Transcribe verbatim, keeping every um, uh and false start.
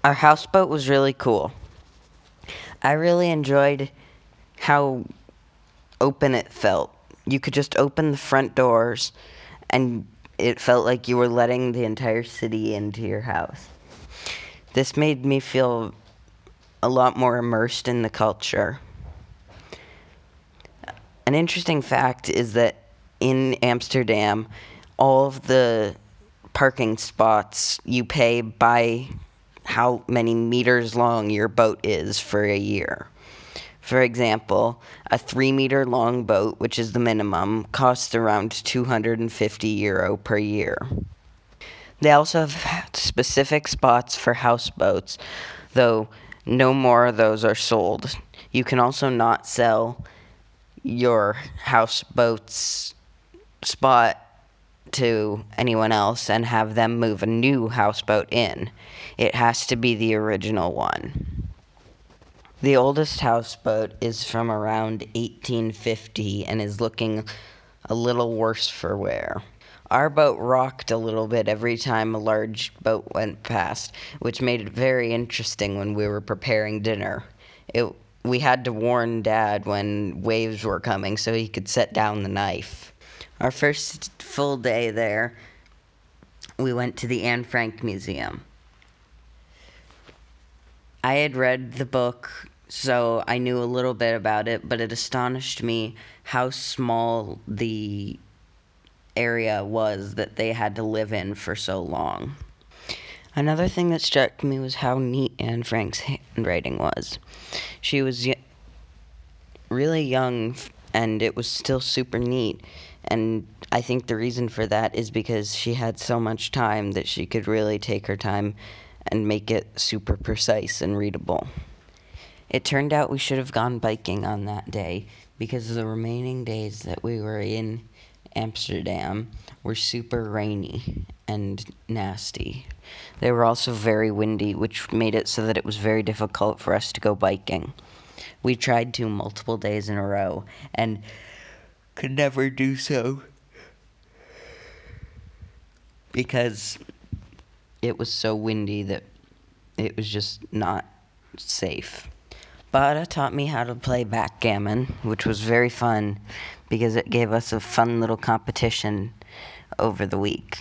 Our houseboat was really cool. I really enjoyed how open it felt. You could just open the front doors, and it felt like you were letting the entire city into your house. This made me feel a lot more immersed in the culture. An interesting fact is that in Amsterdam, all of the parking spots you pay by how many meters long your boat is for a year. For example, a three meter long boat, which is the minimum, costs around two hundred fifty euro per year. They also have specific spots for houseboats, though no more of those are sold. You can also not sell your houseboat's spot to anyone else and have them move a new houseboat in. It has to be the original one. The oldest houseboat is from around eighteen fifty and is looking a little worse for wear. Our boat rocked a little bit every time a large boat went past, which made it very interesting when we were preparing dinner. It, we had to warn Dad when waves were coming so he could set down the knife. Our first full day there, we went to the Anne Frank Museum. I had read the book, so I knew a little bit about it, but it astonished me how small the area was that they had to live in for so long. Another thing that struck me was how neat Anne Frank's handwriting was. She was y- really young, and it was still super neat. And I think the reason for that is because she had so much time that she could really take her time and make it super precise and readable. It turned out we should have gone biking on that day because the remaining days that we were in Amsterdam were super rainy and nasty. They were also very windy, which made it so that it was very difficult for us to go biking. We tried to multiple days in a row and could never do so because it was so windy that it was just not safe. Bada taught me how to play backgammon, which was very fun because it gave us a fun little competition over the week.